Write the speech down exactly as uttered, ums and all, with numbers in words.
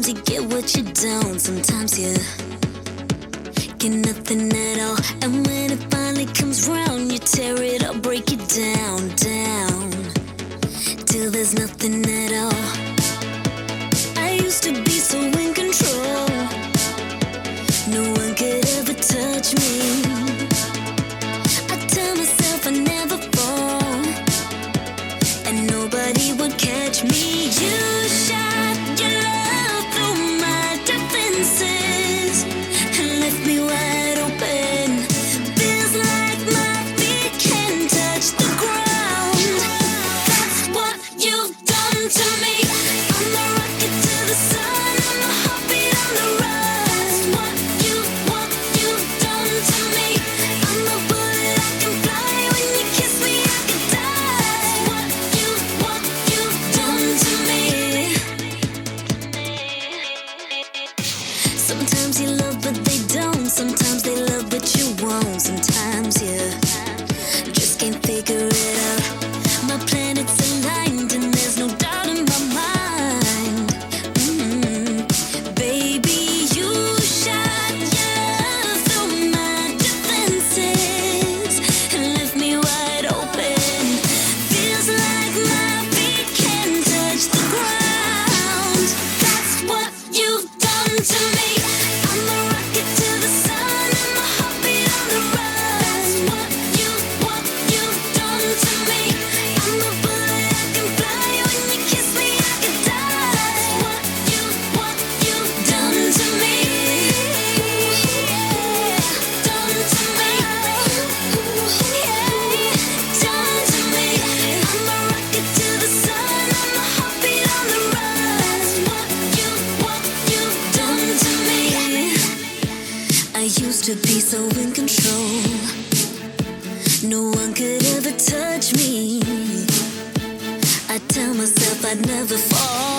you get what you don't. Sometimes you get nothing at all, and when it finally comes round, you tear it up, break it down, down, till there's nothing at all. I used to be so in control, no one could ever touch me. I tell myself I never fall, and nobody would catch me. You shot your love through my defenses and left me wide open. Feels like my feet can't touch the ground. That's what you've done to me. I'm a rocket to the sun, I'm a heartbeat on the run. What you, what you've done to me. I'm a bullet, I can fly. When you kiss me, I can die. What you, what you've done to me. Sometimes you love but they don't. Sometimes they love but you won't. Sometimes you just can't figure it out. My planets aligned and there's no doubt in my mind. Mm-hmm. Baby, you shot your love through my defenses and left me wide open. Feels like my feet can't touch the ground. That's what you've done to me. I'm a rocket to the sun, I'm a heartbeat on the run. What you, what you've done to me. I'm a bullet, I can fly. When you kiss me, I can die. What you, what you've done to me. Yeah, done to me. Yeah, done to me. I'm a rocket to the sun, I'm a heartbeat on the run. What you, what you've done to me. I used to be so in control, no one could ever touch me. I tell myself I'd never fall,